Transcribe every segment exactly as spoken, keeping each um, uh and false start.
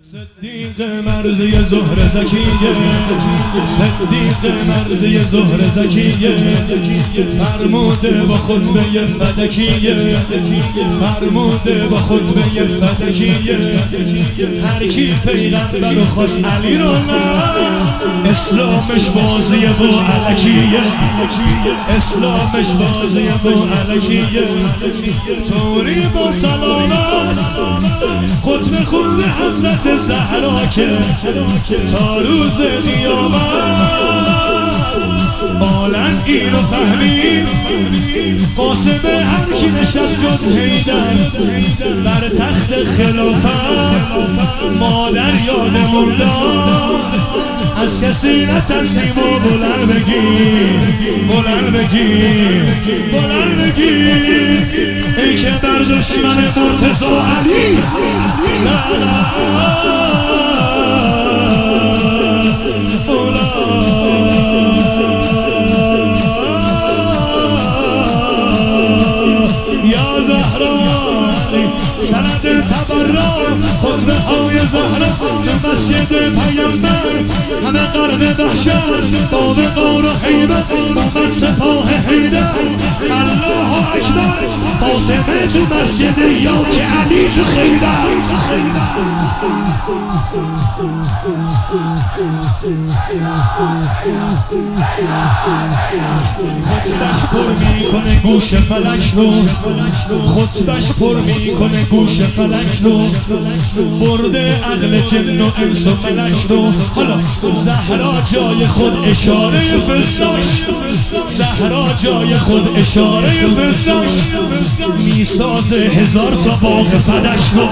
صدیق مرزی زهر زکیه، صدیق مرزی زهر زکیه، فرموده با خطبه فدکیه، فرموده با خطبه فدکیه. هر کی پیغمبر خواست علی رو نه، اسلامش بازیه و علکیه، اسلامش بازیه و علکیه. طوری با سلامت خطبه خونده حضرت زهرا که تا روز قیامت عالم اینو فهمید. قاسم هر کی نشست جز حیدر بر تخت خلافت، مادر یادمون داد از کسی نترسیم و بلند بگیم، بلند بگیم، بلند بگیم ای که بر دشمن مرتضی علی لا یا زهرا سند تبرک خطبه های زهرا تو مسجد پیامبر همه غرق وحشت باب غور و هیبت اومد سپاه حیدر. الله اکبر فاطمه تو مسجد یا که علی تو خیبر. خطبش پر میکنه گوش فلک رو، خطبش پر میکنه گوش فلک رو، برده عقل جن و انس و ملک رو. حالا زهرا جای خود اشاره فستاش، زهرا جای خود اشاره فستاش، میساز هزار تا باغ فلک رو.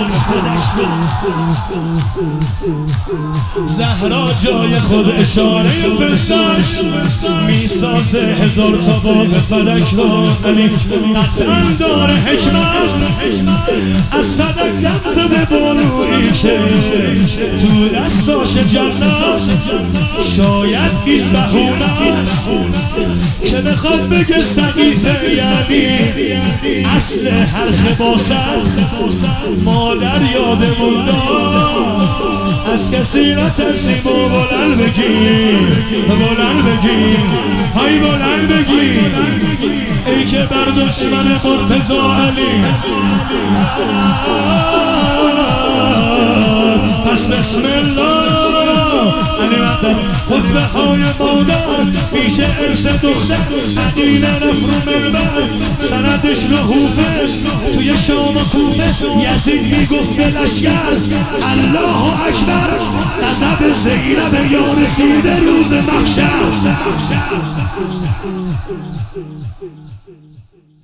زهرا جای خود اشاره فستاش، میساز هزار تا باغ فلک رو. علی قطعا داره حکمت از فلک دم زده بانویی که تو دستاش جنت. شاید این بهونه است که بخواد بگه سقیفه یعنی اصل هر خباست. مادر یادمون داد از کسی نترسیم و بلند بگیم، بلند بگیم، های بلند بگیم ای که بر دشمن مرتضی علی. پس بسم الله علی مقدم خطبه های مادر میشه ارث دختر عقیل نفرو منبر سندش رهوفه توی شام و کوفه. یزید میگفت به لشکر الله اکبر غضب زینب یا رسیده روز محشر.